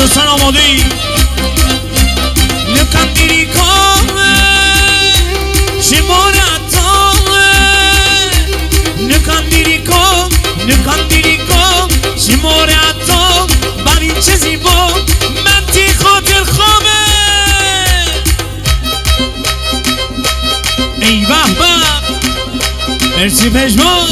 دوستان آماده ای؟ نکن دیری کامه شمارتا نکن دیری کام نکن دیری کام شمارتا ببین چه زیبا منتی خاطر خامه ای به به مرسی پشمان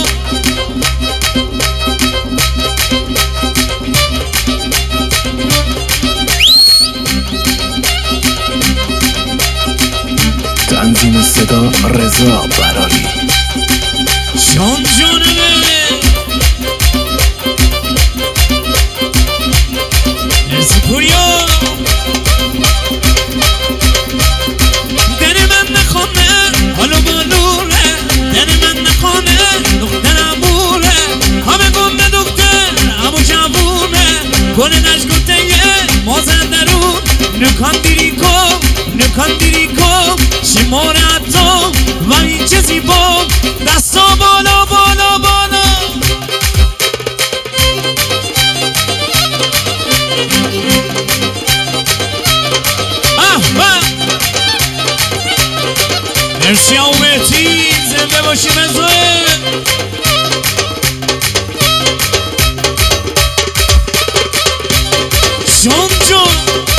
تنظیم صدا رضا براری جان جانمه مرسی پوریا دن من نخونه حالا بالوره دن من نخونه دخترم بوره همه گنده دختر اما جوونه گل نشگوته یه مازن درون نکن دیری کن نکن دیری کن شمارتا و این چه زیبا دستا بالا بالا بالا مرسی آومتی زنده باشی بزوه جان جان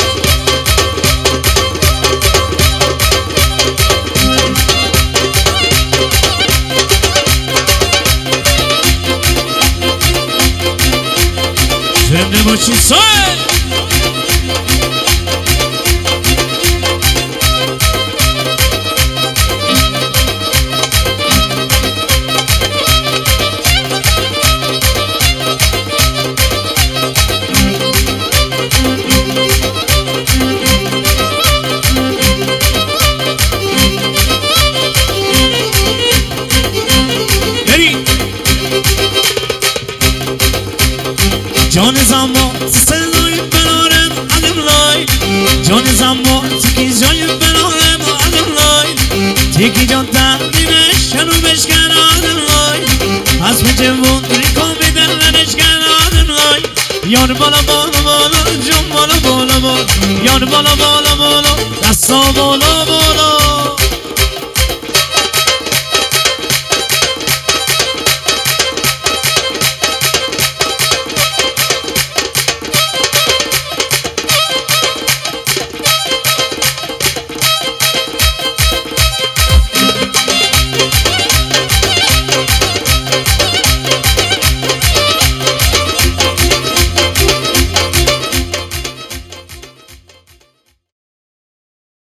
زنده باشی سوه جان زمان صدای برارم آدم لای جان زمان تکی جای برارم آدم لای تکی جان تقدیمش کنو بشکن آدم لای پس به جوون ریکام بدلنش کن آدم لای یار بالا بالا بالا جان بالا بالا بالا یار بالا بالا بالا دستا بالا بالا